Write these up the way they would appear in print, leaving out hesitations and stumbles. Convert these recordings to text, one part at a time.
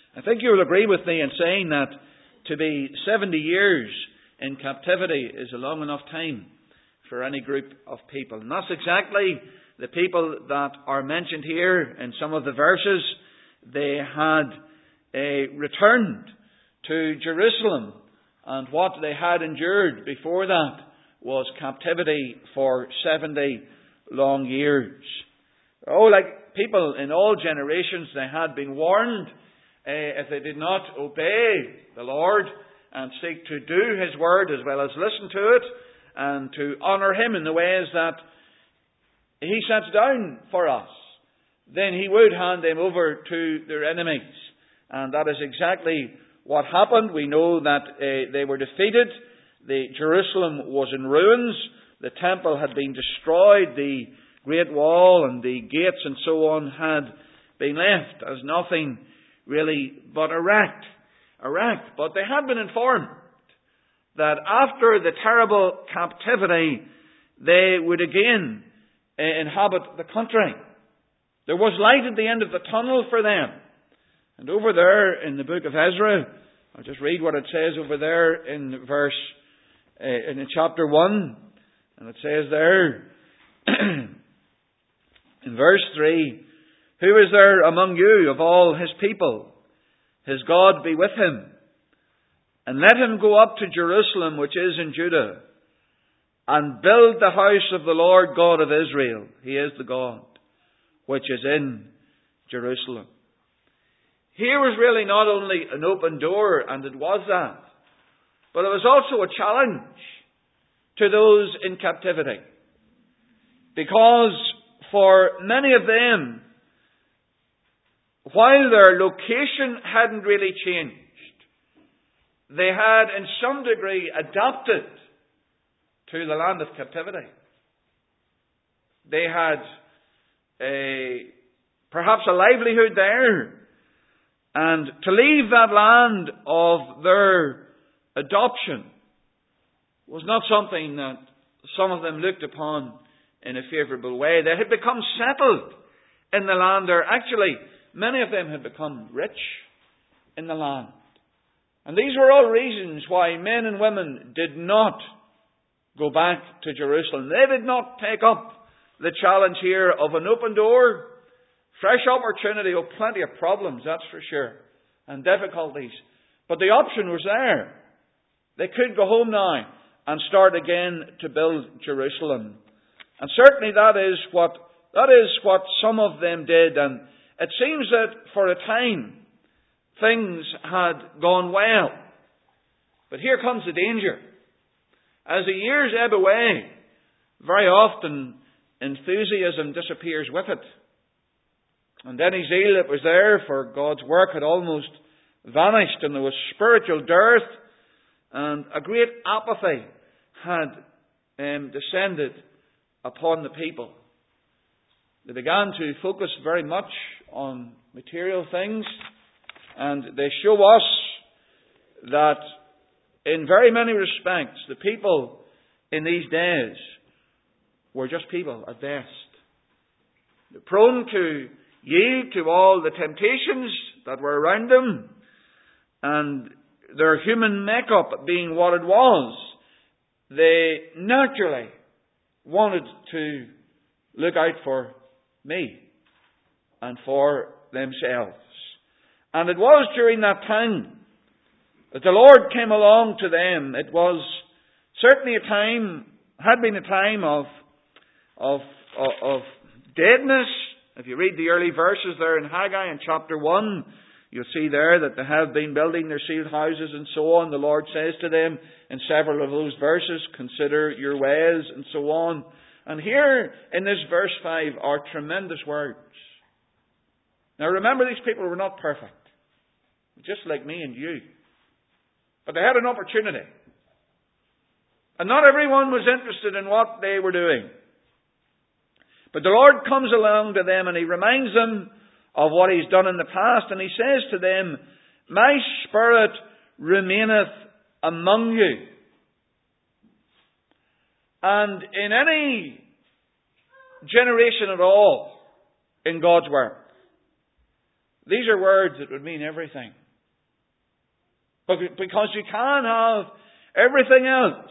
I think you will agree with me in saying that to be 70 years in captivity is a long enough time for any group of people. And that's exactly the people that are mentioned here in some of the verses. They had returned to Jerusalem, and what they had endured before that was captivity for 70 long years. Oh, like people in all generations, they had been warned if they did not obey the Lord and seek to do His word as well as listen to it and to honour Him in the ways that He sets down for us, then He would hand them over to their enemies. And that is exactly what happened. We know that they were defeated. Jerusalem was in ruins. The temple had been destroyed. The Great Wall and the gates and so on had been left as nothing really but a wreck. But they had been informed that after the terrible captivity, they would again inhabit the country. There was light at the end of the tunnel for them. And over there in the book of Ezra, I'll just read what it says over there in in chapter 1. And it says there, in verse 3, "Who is there among you of all his people? His God be with him. And let him go up to Jerusalem, which is in Judah, and build the house of the Lord God of Israel. He is the God which is in Jerusalem." Here was really not only an open door, and it was that, but it was also a challenge to those in captivity. Because for many of them, while their location hadn't really changed, they had in some degree adapted to the land of captivity. They had perhaps a livelihood there. And to leave that land of their adoption was not something that some of them looked upon in a favourable way. They had become settled in the land there. Actually, many of them had become rich in the land. And these were all reasons why men and women did not go back to Jerusalem. They did not take up the challenge here of an open door, fresh opportunity, of plenty of problems, that's for sure, and difficulties. But the option was there. They could go home now and start again to build Jerusalem. And certainly that is what some of them did. And it seems that for a time things had gone well. But here comes the danger. As the years ebb away, very often enthusiasm disappears with it. And any zeal that was there for God's work had almost vanished, and there was spiritual dearth, and a great apathy had descended upon the people. They began to focus very much on material things, and they show us that in very many respects the people in these days were just people at best. They're prone to yield to all the temptations that were around them, and their human makeup being what it was, they naturally wanted to look out for me and for themselves. And it was during that time that the Lord came along to them. It was certainly had been a time of deadness. If you read the early verses there in Haggai in chapter 1, you'll see there that they have been building their sealed houses and so on. The Lord says to them in several of those verses, "Consider your ways," and so on. And here in this verse 5 are tremendous words. Now remember, these people were not perfect, just like me and you. But they had an opportunity. And not everyone was interested in what they were doing. But the Lord comes along to them and He reminds them of what He's done in the past. And He says to them, "My Spirit remaineth among you." And in any generation at all in God's work, These are words that would mean everything. But because you can have everything else.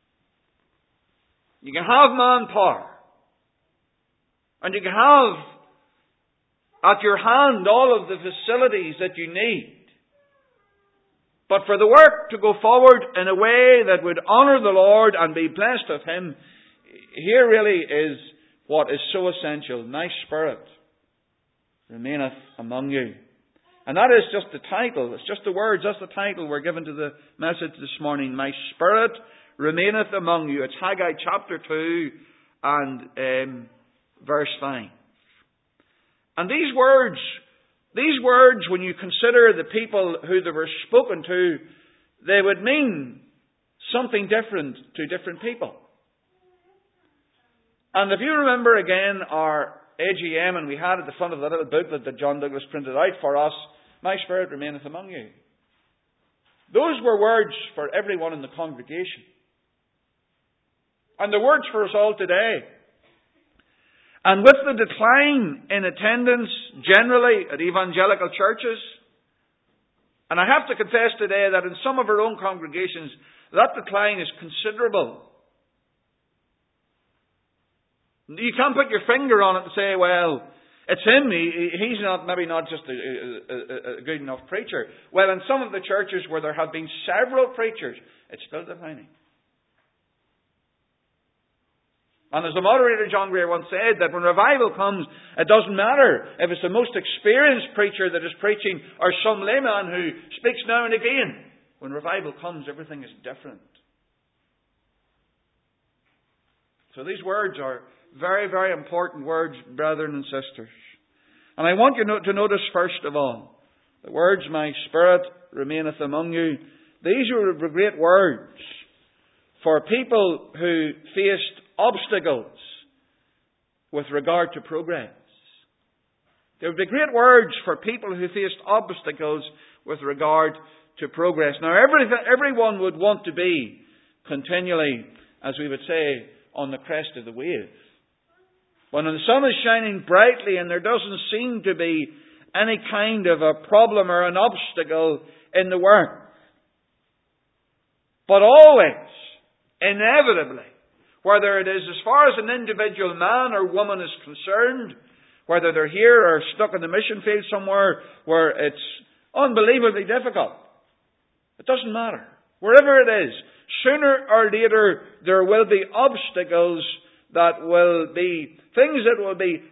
You can have manpower. And you can have at your hand all of the facilities that you need. But for the work to go forward in a way that would honour the Lord and be blessed of Him, here really is what is so essential. My Spirit remaineth among you. And that is just the title. It's just the words. That's the title we're given to the message this morning. My Spirit remaineth among you. It's Haggai chapter 2 and verse 5. And these words, when you consider the people who they were spoken to, they would mean something different to different people. And if you remember again our AGM, and we had at the front of the little booklet that John Douglas printed out for us, my Spirit remaineth among you. Those were words for everyone in the congregation. And the words for us all today. And with the decline in attendance generally at evangelical churches, and I have to confess today that in some of our own congregations, that decline is considerable. You can't put your finger on it and say, well, it's him, he's maybe not just a good enough preacher. Well, in some of the churches where there have been several preachers, it's still declining. And as the moderator John Greer once said, that when revival comes, it doesn't matter if it's the most experienced preacher that is preaching or some layman who speaks now and again. When revival comes, everything is different. So these words are very, very important words, brethren and sisters. And I want you to notice first of all, the words, my Spirit remaineth among you. These are great words for people who faced obstacles with regard to progress. They would be great words for people who faced obstacles with regard to progress. Now, everyone would want to be continually, as we would say, on the crest of the wave. When the sun is shining brightly and there doesn't seem to be any kind of a problem or an obstacle in the work. But always, inevitably, whether it is as far as an individual man or woman is concerned, whether they're here or stuck in the mission field somewhere where it's unbelievably difficult, it doesn't matter. Wherever it is, sooner or later there will be obstacles that will be things that will be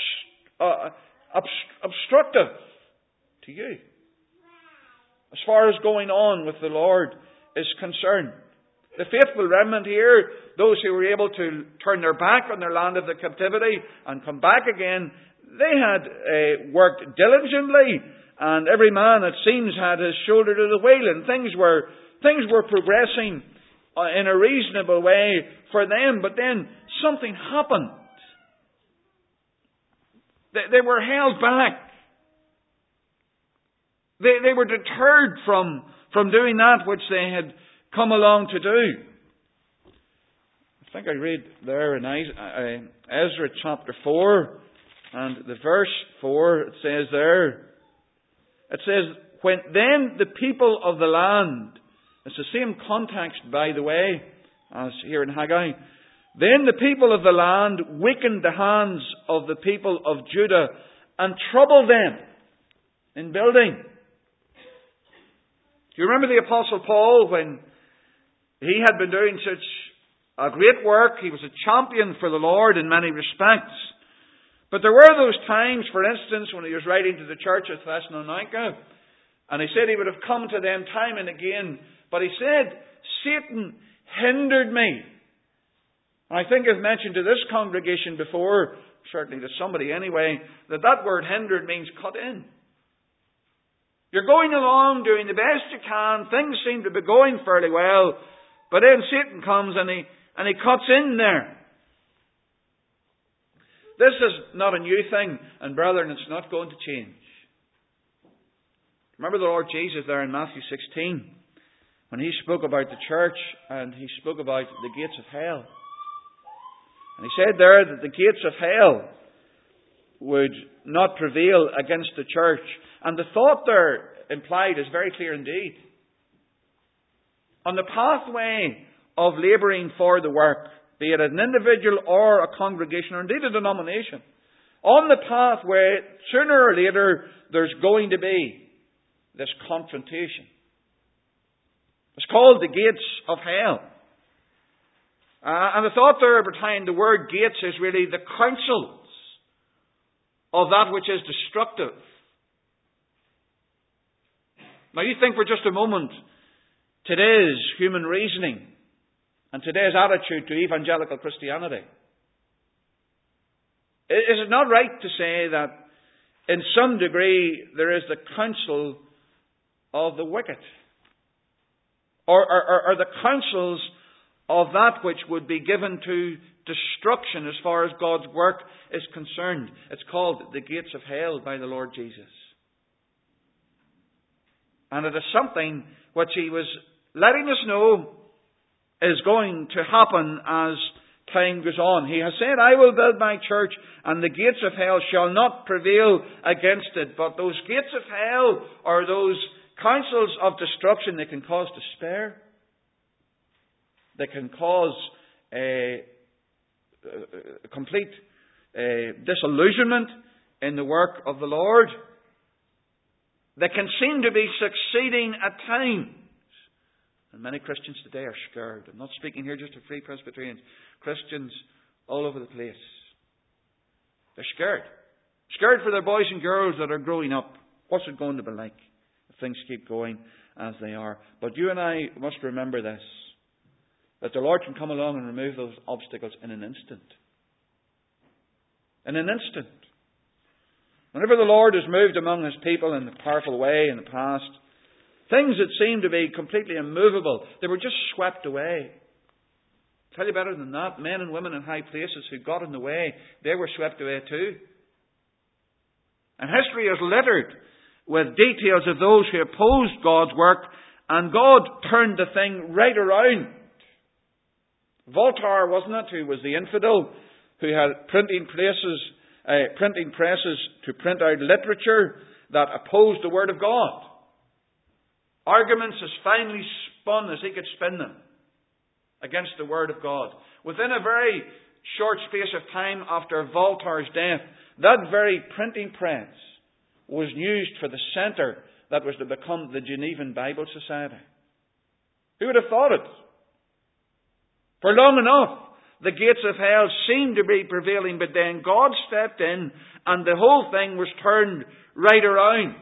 obstructive to you as far as going on with the Lord is concerned. The faithful remnant here, those who were able to turn their back on their land of the captivity and come back again, they had worked diligently, and every man, it seems, had his shoulder to the wheel, and things were progressing in a reasonable way for them. But then something happened. They were held back. They were deterred from doing that which they had come along to do. I think I read there in Ezra chapter 4 and the verse 4, it says there, it says, when then the people of the land, it's the same context by the way as here in Haggai, then the people of the land weakened the hands of the people of Judah and troubled them in building. Do you remember the Apostle Paul when he had been doing such a great work? He was a champion for the Lord in many respects. But there were those times, for instance, when he was writing to the church at Thessalonica, and he said he would have come to them time and again, but he said, Satan hindered me. And I think I've mentioned to this congregation before, certainly to somebody anyway, that word hindered means cut in. You're going along, doing the best you can, things seem to be going fairly well, but then Satan comes and he cuts in there. This is not a new thing, and brethren, it's not going to change. Remember the Lord Jesus there in Matthew 16, when he spoke about the church and he spoke about the gates of hell. And he said there that the gates of hell would not prevail against the church. And the thought there implied is very clear indeed. On the pathway of labouring for the work, be it an individual or a congregation or indeed a denomination, on the pathway, sooner or later, there's going to be this confrontation. It's called the gates of hell. And the thought there behind the word gates is really the counsels of that which is destructive. Now you think for just a moment, today's human reasoning and today's attitude to evangelical Christianity. Is it not right to say that in some degree there is the counsel of the wicked? Or the counsels of that which would be given to destruction as far as God's work is concerned? It's called the gates of hell by the Lord Jesus. And it is something which He was letting us know is going to happen as time goes on. He has said, I will build my church, and the gates of hell shall not prevail against it. But those gates of hell, or those counsels of destruction, they can cause despair. They can cause a complete disillusionment in the work of the Lord. They can seem to be succeeding at times. And many Christians today are scared. I'm not speaking here just of Free Presbyterians. Christians all over the place. They're scared. Scared for their boys and girls that are growing up. What's it going to be like if things keep going as they are? But you and I must remember this. That the Lord can come along and remove those obstacles in an instant. In an instant. Whenever the Lord has moved among His people in a powerful way in the past, things that seemed to be completely immovable, they were just swept away. I'll tell you better than that, men and women in high places who got in the way, they were swept away too. And history is littered with details of those who opposed God's work, and God turned the thing right around. Voltaire, wasn't it, who was the infidel, who had printing presses to print out literature that opposed the Word of God. Arguments as finely spun as he could spin them against the Word of God. Within a very short space of time after Voltaire's death, that very printing press was used for the centre that was to become the Genevan Bible Society. Who would have thought it? For long enough, the gates of hell seemed to be prevailing, but then God stepped in and the whole thing was turned right around.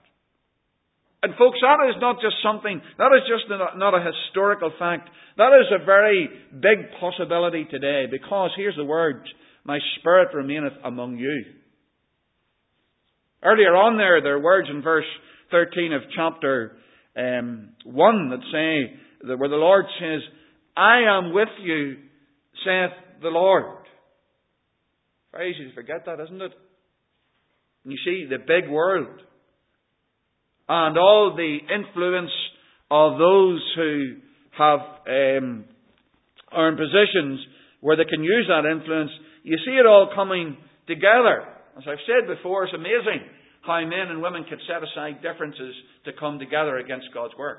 And folks, that is not just something, that is just not a historical fact. That is a very big possibility today, because here's the words, my spirit remaineth among you. Earlier on there are words in verse 13 of chapter 1 that say, where the Lord says, I am with you, saith the Lord. Very easy to forget that, isn't it? And you see the big world and all the influence of those who have are in positions where they can use that influence. You see it all coming together. As I've said before, it's amazing how men and women can set aside differences to come together against God's work.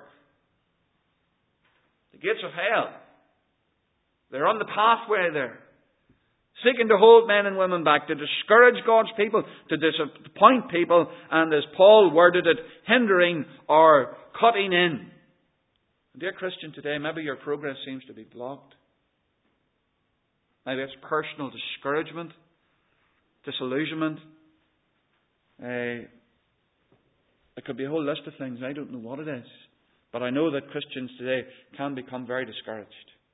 The gates of hell, they're on the pathway there, seeking to hold men and women back, to discourage God's people, to disappoint people, and as Paul worded it, hindering or cutting in. Dear Christian, today maybe your progress seems to be blocked. Maybe it's personal discouragement, disillusionment. It could be a whole list of things. I don't know what it is. But I know that Christians today can become very discouraged.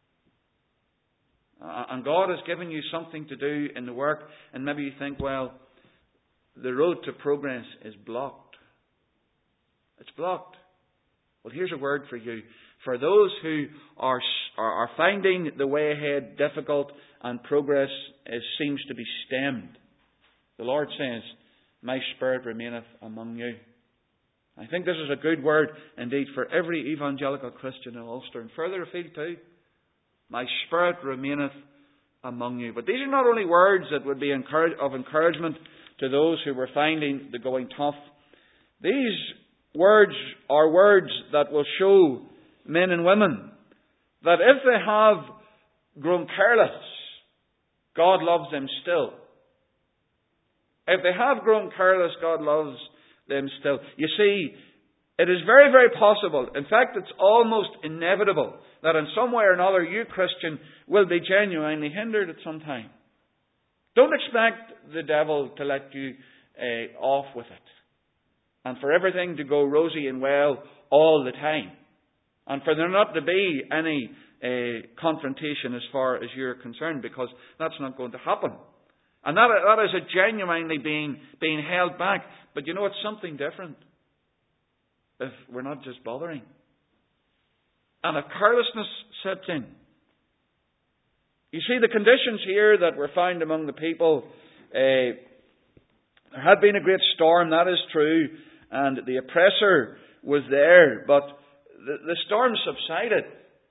And God has given you something to do in the work, and maybe you think, well, the road to progress is blocked. It's blocked. Well, here's a word for you. For those who are finding the way ahead difficult and progress seems to be stemmed, the Lord says, my spirit remaineth among you. I think this is a good word indeed for every evangelical Christian in Ulster, and further afield too. My spirit remaineth among you. But these are not only words that would be of encouragement to those who were finding the going tough, These words are words that will show men and women that if they have grown careless, God loves them still. If they have grown careless, God loves them still. You see, it is very, very possible, in fact it's almost inevitable, that in some way or another you, Christian, will be genuinely hindered at some time. Don't expect the devil to let you off with it, and for everything to go rosy and well all the time, and for there not to be any confrontation as far as you're concerned, because that's not going to happen. And that is a genuinely being held back. But you know, it's something different if we're not just bothering. And if carelessness sets in. You see, the conditions here that were found among the people, there had been a great storm, that is true, and the oppressor was there, but the storm subsided.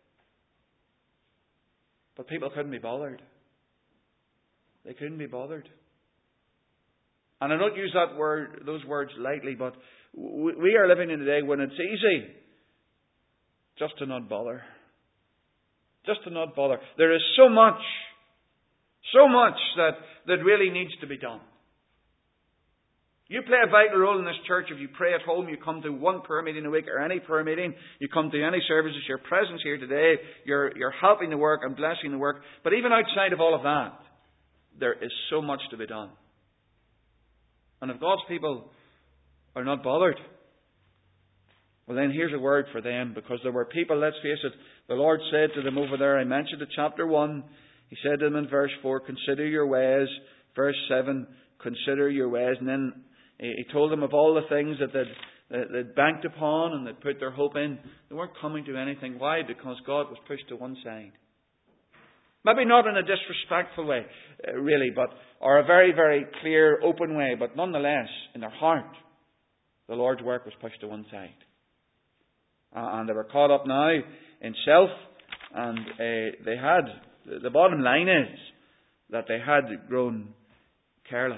But people couldn't be bothered. They couldn't be bothered. And I don't use those words lightly, but we are living in a day when it's easy just to not bother. Just to not bother. There is so much that really needs to be done. You play a vital role in this church if you pray at home, you come to one prayer meeting a week or any prayer meeting, you come to any services, your presence here today, you're helping the work and blessing the work. But even outside of all of that, there is so much to be done. And if God's people are not bothered, well then here's a word for them, because there were people, let's face it, the Lord said to them over there, I mentioned it, chapter 1, He said to them in verse 4, consider your ways. Verse 7, consider your ways. And then He told them of all the things that they'd banked upon and they'd put their hope in. They weren't coming to anything. Why? Because God was pushed to one side. Maybe not in a disrespectful way, really, or a very, very clear, open way, but nonetheless, in their heart, the Lord's work was pushed to one side. And they were caught up now in self, and they had, the bottom line is that they had grown careless.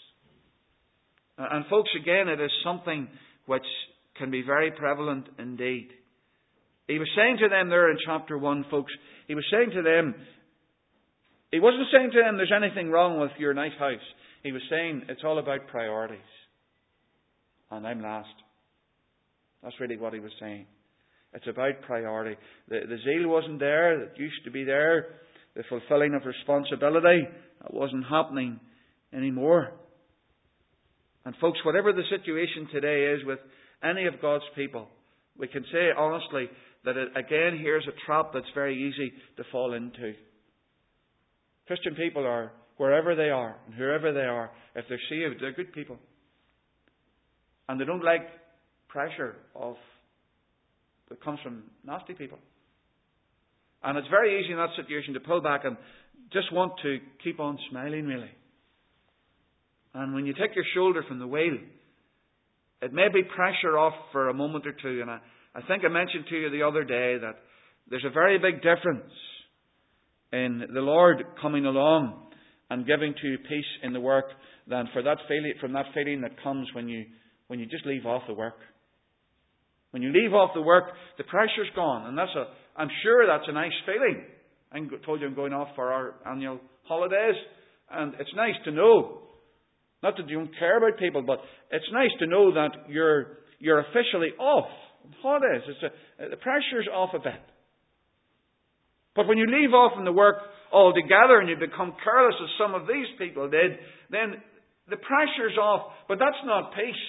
And folks, again, it is something which can be very prevalent indeed. He was saying to them there in chapter 1, folks, He was saying to them, He wasn't saying to them there's anything wrong with your nice house. He was saying it's all about priorities. And I'm last. That's really what He was saying. It's about priority. The zeal wasn't there. It used to be there. The fulfilling of responsibility, that wasn't happening anymore. And folks, whatever the situation today is with any of God's people, we can say honestly that again here's a trap that's very easy to fall into. Christian people are, wherever they are and whoever they are, if they're saved, they're good people. And they don't like pressure that comes from nasty people. And it's very easy in that situation to pull back and just want to keep on smiling, really. And when you take your shoulder from the wheel, it may be pressure off for a moment or two. And I think I mentioned to you the other day that there's a very big difference in the Lord coming along and giving to you peace in the work than from that feeling that comes when you just leave off the work. When you leave off the work, the pressure's gone, and I'm sure that's a nice feeling. I told you I'm going off for our annual holidays, and it's nice to know, not that you don't care about people, but it's nice to know that you're officially off on holidays. The pressure's off a bit. But when you leave off from the work altogether and you become careless as some of these people did, then the pressure's off, but that's not peace.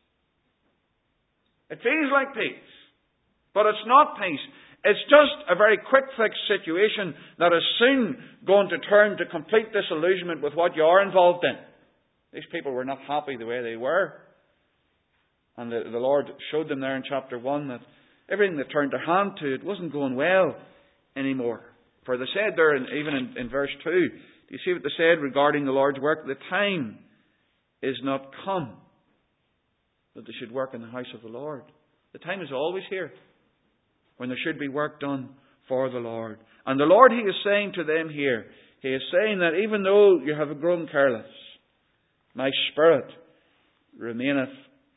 It feels like peace, but it's not peace. It's just a very quick fix situation that is soon going to turn to complete disillusionment with what you are involved in. These people were not happy the way they were. And the Lord showed them there in chapter 1 that everything they turned their hand to, it wasn't going well anymore. For they said there, even in verse 2, do you see what they said regarding the Lord's work? The time is not come that they should work in the house of the Lord. The time is always here when there should be work done for the Lord. And the Lord, He is saying to them here, He is saying that even though you have grown careless, my Spirit remaineth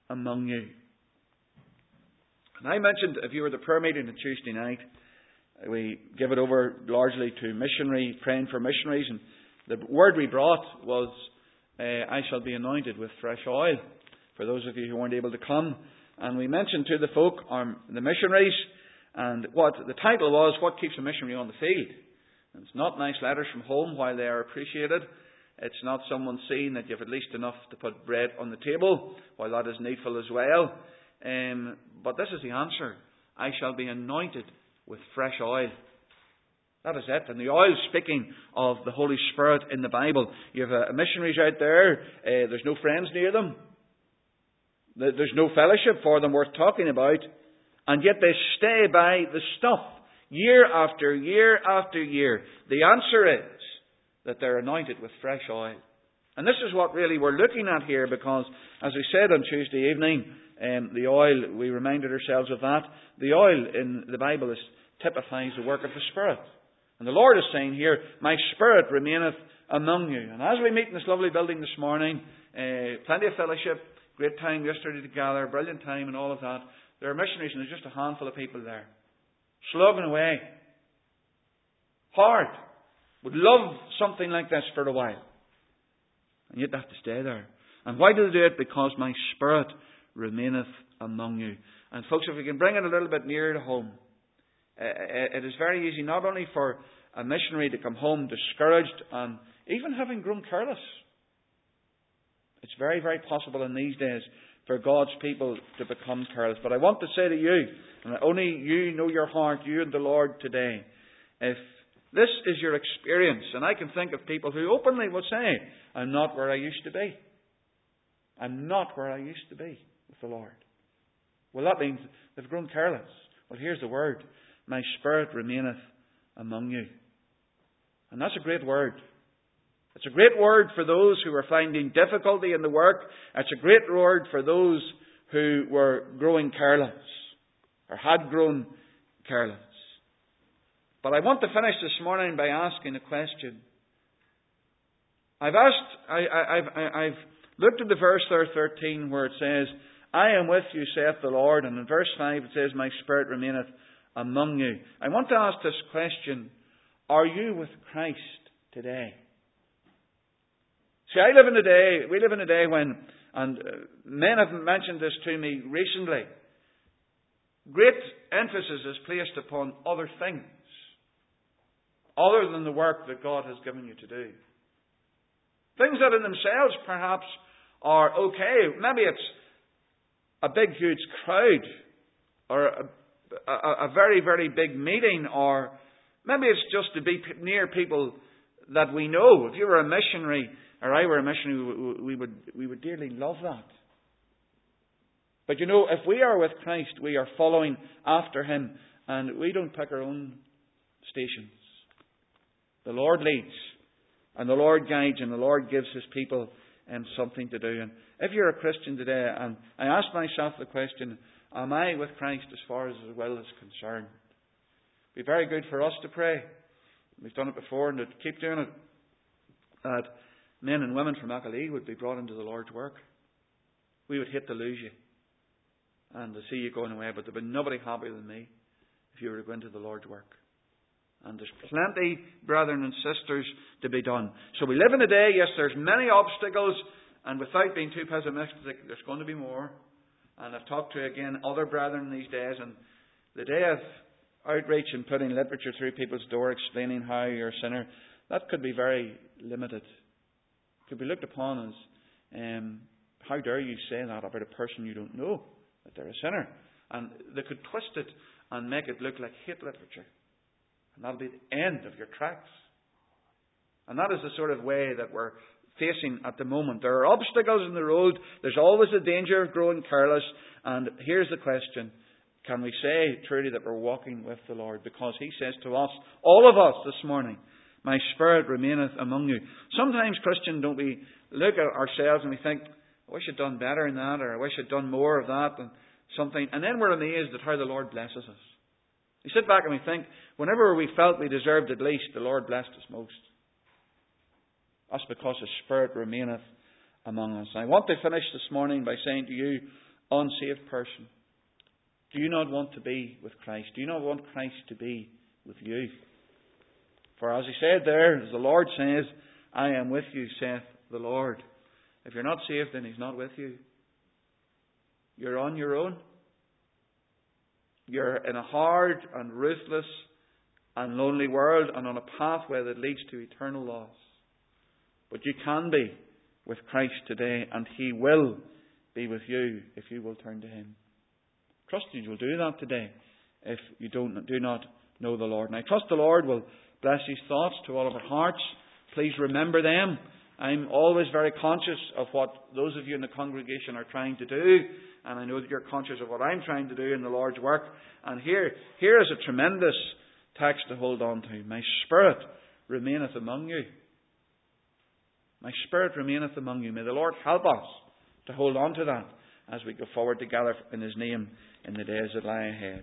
among you. And I mentioned, if you were at the prayer meeting on Tuesday night, we give it over largely to praying for missionaries. And the word we brought was, I shall be anointed with fresh oil, for those of you who weren't able to come. And we mentioned to the folk, the missionaries, and what the title was, What Keeps a Missionary on the Field? And it's not nice letters from home while they are appreciated. It's not someone seeing that you have at least enough to put bread on the table, while that is needful as well. But this is the answer. I shall be anointed with fresh oil. That is it. And the oil is speaking of the Holy Spirit in the Bible. You have missionaries out there. There's no friends near them. There's no fellowship for them worth talking about. And yet they stay by the stuff year after year after year. The answer is that they're anointed with fresh oil. And this is what really we're looking at here, because, as we said on Tuesday evening, the oil, we reminded ourselves of that. The oil in the Bible typifies the work of the Spirit. And the Lord is saying here, my Spirit remaineth among you. And as we meet in this lovely building this morning, plenty of fellowship, great time yesterday together, brilliant time and all of that. There are missionaries and there's just a handful of people there. Slogging away. Hard. Would love something like this for a while. And yet they have to stay there. And why do they do it? Because my Spirit remaineth among you. And folks, if we can bring it a little bit nearer to home, it is very easy not only for a missionary to come home discouraged and even having grown careless. It's very, very possible in these days for God's people to become careless. But I want to say to you, and only you know your heart, you and the Lord today, if this is your experience, and I can think of people who openly will say, I'm not where I used to be. I'm not where I used to be with the Lord. Well, that means they've grown careless. Well, here's the word. My Spirit remaineth among you. And that's a great word. It's a great word for those who are finding difficulty in the work. It's a great word for those who were growing careless, or had grown careless. But I want to finish this morning by asking a question. I've looked at the verse there, 13, where it says, I am with you, saith the Lord. And in verse 5 it says, my Spirit remaineth among you. I want to ask this question. Are you with Christ today? See, we live in a day when, and men have mentioned this to me recently, great emphasis is placed upon other things, other than the work that God has given you to do. Things that in themselves perhaps are okay. Maybe it's a big, huge crowd, or a very, very big meeting, or maybe it's just to be near people that we know. If you were a missionary, or I were a missionary, we would dearly love that. But you know, if we are with Christ, we are following after Him, and we don't pick our own stations. The Lord leads, and the Lord guides, and the Lord gives His people something to do. And if you're a Christian today, and I ask myself the question, am I with Christ as far as His will is concerned? It'd be very good for us to pray. We've done it before, and to keep doing it, that men and women from Achalee would be brought into the Lord's work. We would hate to lose you and to see you going away, but there'd be nobody happier than me if you were to go into the Lord's work. And there's plenty, brethren and sisters, to be done. So we live in a day, yes, there's many obstacles, and without being too pessimistic, there's going to be more. And I've talked to, again, other brethren these days, and the day of outreach and putting literature through people's door explaining how you're a sinner, that could be very limited. It could be looked upon as, how dare you say that about a person you don't know, that they're a sinner. And they could twist it and make it look like hate literature. And that'll be the end of your tracks. And that is the sort of way that we're facing at the moment. There are obstacles in the road. There's always the danger of growing careless. And here's the question. Can we say truly that we're walking with the Lord? Because He says to us, all of us this morning, my Spirit remaineth among you. Sometimes, Christian, don't we look at ourselves and we think, I wish I'd done better in that, or I wish I'd done more of that, and something. And then we're amazed at how the Lord blesses us. We sit back and we think, whenever we felt we deserved it least, the Lord blessed us most. That's because His Spirit remaineth among us. I want to finish this morning by saying to you, unsaved person, do you not want to be with Christ? Do you not want Christ to be with you? For as he said there, as the Lord says, I am with you, saith the Lord. If you're not saved, then He's not with you. You're on your own. You're in a hard and ruthless and lonely world and on a pathway that leads to eternal loss. But you can be with Christ today, and He will be with you if you will turn to Him. Trust you will do that today if you do not know the Lord. And I trust the Lord will bless His thoughts to all of our hearts. Please remember them. I'm always very conscious of what those of you in the congregation are trying to do, and I know that you're conscious of what I'm trying to do in the Lord's work. And here is a tremendous text to hold on to. My spirit remaineth among you. My spirit remaineth among you. May the Lord help us to hold on to that as we go forward together in His name in the days that lie ahead.